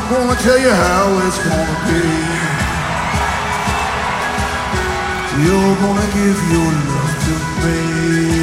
gonna tell you how it's gonna be. You're gonna give your love to me.